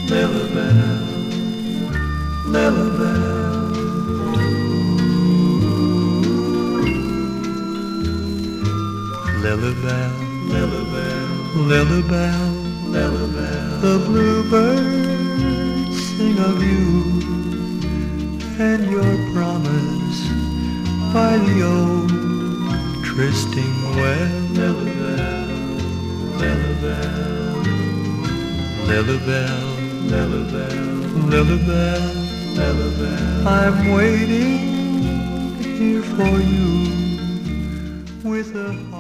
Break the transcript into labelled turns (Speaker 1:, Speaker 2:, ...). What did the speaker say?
Speaker 1: Lilybell, Lilybell. Lilybell, Lilybell, Lilybell, Lilybell. The bluebirds sing of you and your promise by the old trysting well. Lilybell, Lilybell, Lilybell, Lilybell, Lilybell, Lilybell. I'm waiting here for you with a heart